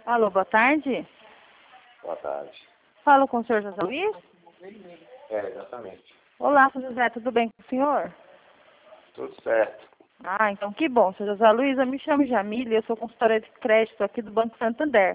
Alô, boa tarde. Boa tarde. Falo com o senhor José Luiz? Exatamente. Olá, senhor José, tudo bem com o senhor? Tudo certo. Ah, então que bom, senhor José Luiz. Eu me chamo Jamília, eu sou consultora de crédito aqui do Banco Santander.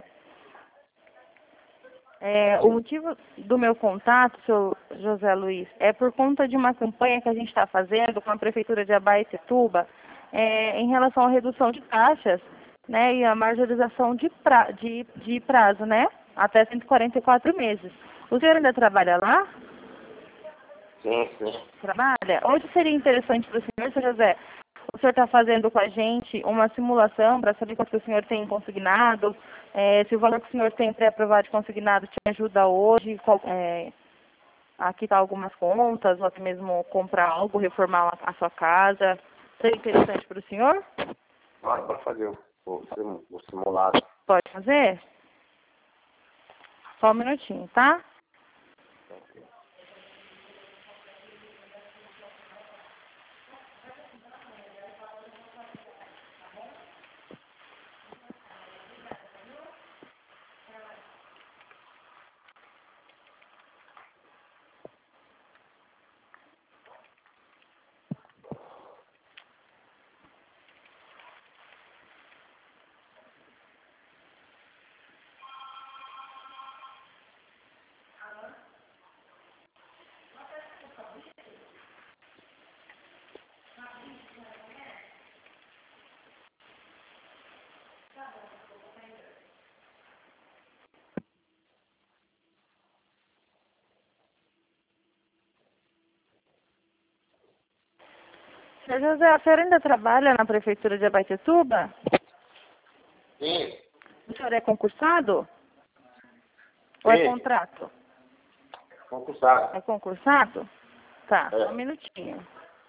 O motivo do meu contato, senhor José Luiz, é por conta de uma campanha que a gente está fazendo com a Prefeitura de Abaetetuba em relação à redução de taxas, né, e a majorização de prazo, né, até 144 meses. O senhor ainda trabalha lá? Sim. Trabalha? Hoje seria interessante para o senhor José, o senhor está fazendo com a gente uma simulação para saber quanto que o senhor tem consignado, se o valor que o senhor tem pré-aprovado de consignado te ajuda hoje, a quitar algumas contas, ou até mesmo comprar algo, reformar a sua casa. Seria interessante para o senhor? Para fazer o simulado. Pode fazer? Só um minutinho, tá? Senhor José, a senhora ainda trabalha na Prefeitura de Abaetetuba? Sim. O senhor é concursado? Ou é Sim. contrato? Concursado. É concursado? Tá, É. um minutinho.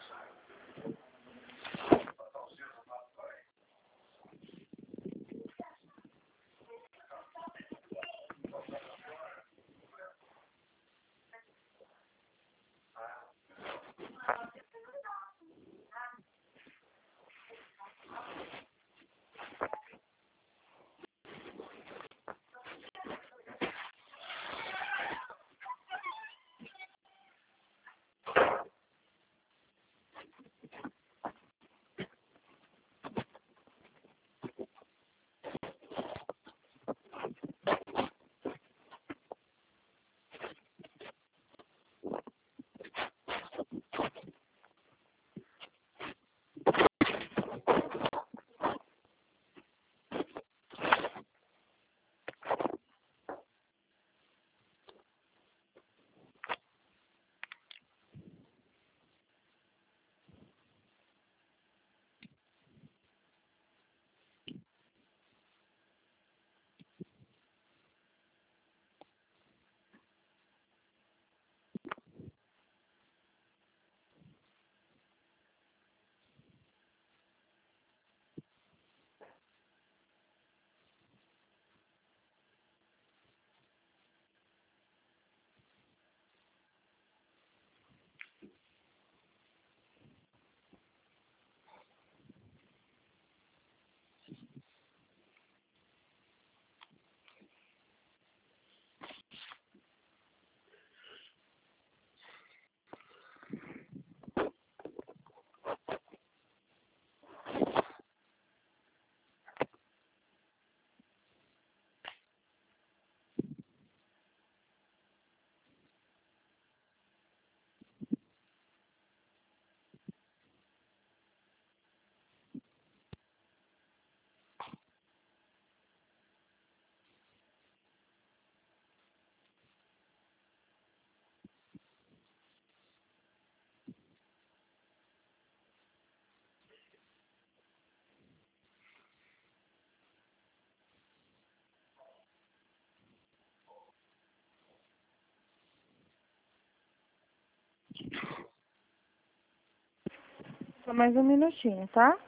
Só mais um minutinho, tá?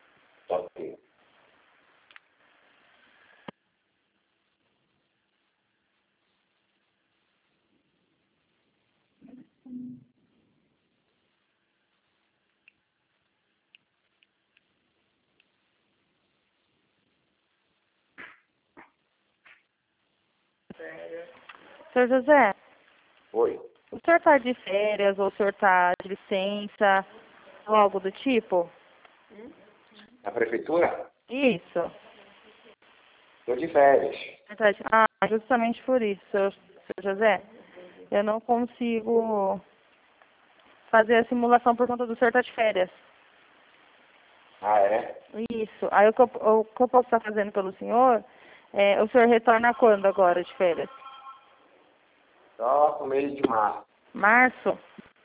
Ok. Senhor José, Oi. o senhor está de férias ou o senhor está de licença ou algo do tipo? Na prefeitura? Isso. Estou de férias. Verdade. Ah, justamente por isso, senhor José. Eu não consigo fazer a simulação por conta do senhor estar de férias. Ah, é? Isso. Aí o que eu posso estar fazendo pelo senhor, o senhor retorna quando agora de férias? Só no mês de março. Março?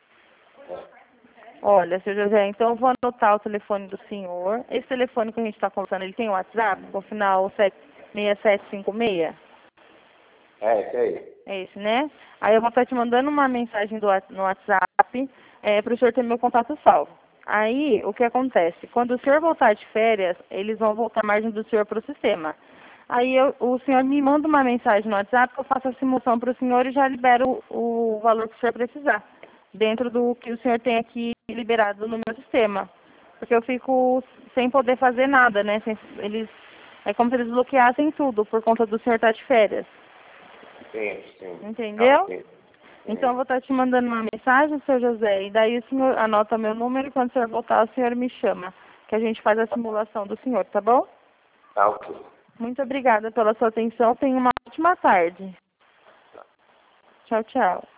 Olha, senhor José, então eu vou anotar o telefone do senhor. Esse telefone que a gente está conversando, ele tem WhatsApp, com o final 6756? É, esse aí. É esse, né? Aí eu vou estar te mandando uma mensagem no WhatsApp para o senhor ter meu contato salvo. Aí, o que acontece? Quando o senhor voltar de férias, eles vão voltar a margem do senhor para o sistema. Aí o senhor me manda uma mensagem no WhatsApp, eu faço a simulação para o senhor e já libero o valor que o senhor precisar, dentro do que o senhor tem aqui liberado no meu sistema. Porque eu fico sem poder fazer nada, né? É como se eles bloqueassem tudo por conta do senhor estar de férias. Sim, sim. Entendeu? Ah, sim. Então eu vou estar te mandando uma mensagem, seu José, e daí o senhor anota meu número e quando o senhor voltar, o senhor me chama, que a gente faz a simulação do senhor, tá bom? Tá, ok. Muito obrigada pela sua atenção. Tenha uma ótima tarde. Tchau, tchau.